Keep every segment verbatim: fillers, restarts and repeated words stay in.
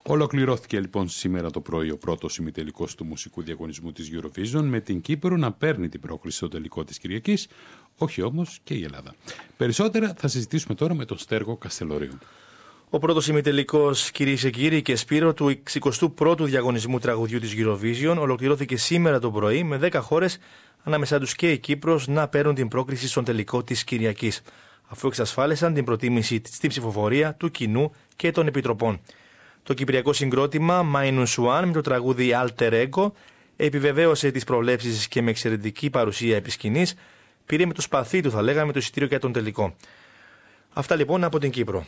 Ολοκληρώθηκε λοιπόν σήμερα το πρωί ο πρώτος ημιτελικός του μουσικού διαγωνισμού της Eurovision, με την Κύπρο να παίρνει την πρόκριση στο τελικό της Κυριακής, όχι όμως και η Ελλάδα. Περισσότερα θα συζητήσουμε τώρα με τον Στέργο Καστελωρίου. Ο πρώτος ημιτελικός, κυρίες και κύριοι, και Σπύρο, του εξηκοστού πρώτου διαγωνισμού τραγουδιού της Eurovision ολοκληρώθηκε σήμερα το πρωί, με δέκα χώρες, ανάμεσά τους και η Κύπρος, να παίρνουν την πρόκριση στον τελικό της Κυριακής, αφού εξασφάλισαν την προτίμηση στην ψηφοφορία του κοινού και των επιτροπών. Το κυπριακό συγκρότημα Minus One με το τραγούδι Alter Ego επιβεβαίωσε τις προβλέψεις και με εξαιρετική παρουσία επί σκηνής πήρε με το σπαθί του, θα λέγαμε, το εισιτήριο για τον τελικό. Αυτά λοιπόν από την Κύπρο.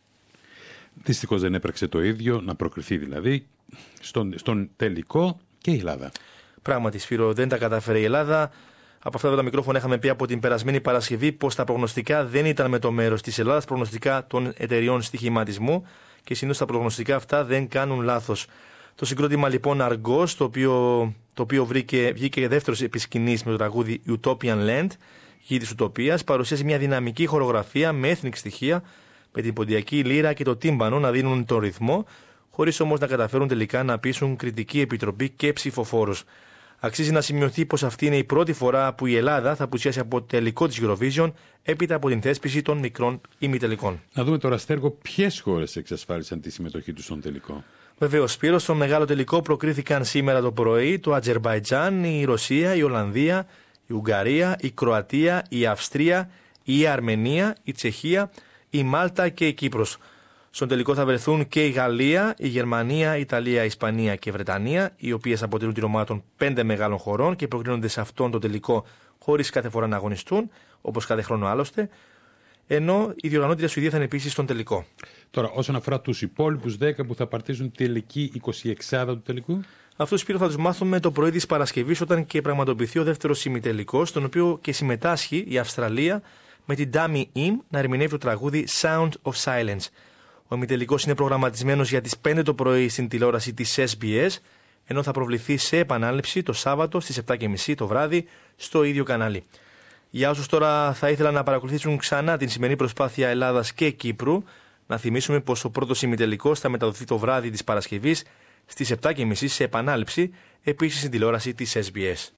Δυστυχώς δεν έπραξε το ίδιο, να προκριθεί δηλαδή στον, στον τελικό και η Ελλάδα. Πράγματι, Σπύρο, δεν τα κατάφερε η Ελλάδα. Από αυτά τα μικρόφωνα είχαμε πει από την περασμένη Παρασκευή πως τα προγνωστικά δεν ήταν με το μέρος της Ελλάδας, προγνωστικά των εταιριών στοιχηματισμού, και συνήθως τα προγνωστικά αυτά δεν κάνουν λάθος. Το συγκρότημα λοιπόν Argos, το οποίο, το οποίο βρήκε, βγήκε δεύτερος επί σκηνής με το τραγούδι Utopian Land, γη της Ουτοπίας, παρουσίασε μια δυναμική χορογραφία με ethnic στοιχεία, με την ποντιακή λύρα και το τύμπανο να δίνουν τον ρυθμό, χωρίς όμως να καταφέρουν τελικά να πείσουν κριτική επιτροπή και ψηφοφόρους. Αξίζει να σημειωθεί πως αυτή είναι η πρώτη φορά που η Ελλάδα θα απουσιάσει από το τελικό της Eurovision έπειτα από την θέσπιση των μικρών ημιτελικών. Να δούμε τώρα, Στέργο, ποιες χώρες εξασφάλισαν τη συμμετοχή τους στον τελικό. Βεβαίως, Σπύρο, στον μεγάλο τελικό προκρίθηκαν σήμερα το πρωί το Αζερμπαϊτζάν, η Ρωσία, η Ολλανδία, η Ουγγαρία, η Κροατία, η Αυστρία, η Αρμενία, η Τσεχία, η Μάλτα και η Κύπρος. Στον τελικό θα βρεθούν και η Γαλλία, η Γερμανία, η Ιταλία, η Ισπανία και η Βρετανία, οι οποίες αποτελούν την ομάδα των πέντε μεγάλων χωρών και προκρίνονται σε αυτόν τον τελικό χωρίς κάθε φορά να αγωνιστούν, όπως κάθε χρόνο άλλωστε. Ενώ η διοργανώτρια Σουηδία θα είναι επίσης στον τελικό. Τώρα, όσον αφορά τους υπόλοιπους δέκα που θα παρτίζουν τελική εικοσιεξάδα του τελικού. Αυτούς, Σπύρο, θα τους μάθουμε το πρωί της Παρασκευής, όταν και πραγματοποιηθεί ο δεύτερος ημιτελικός, στον οποίο και συμμετάσχει η Αυστραλία με την Dami Im να ερμηνεύει το τραγούδι Sound of Silence. Ο ημιτελικός είναι προγραμματισμένος για τις πέντε το πρωί στην τηλεόραση της ες μπι ες, ενώ θα προβληθεί σε επανάληψη το Σάββατο στις επτά και μισή το βράδυ στο ίδιο κανάλι. Για όσους τώρα θα ήθελαν να παρακολουθήσουν ξανά την σημερινή προσπάθεια Ελλάδας και Κύπρου, να θυμίσουμε πως ο πρώτος ημιτελικός θα μεταδοθεί το βράδυ της Παρασκευής στις επτά και μισή σε επανάληψη, επίσης στην τηλεόραση της ες μπι ες.